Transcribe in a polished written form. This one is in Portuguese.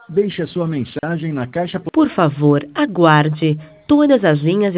Deixe a sua mensagem na caixa. Por favor, aguarde. Todas as linhas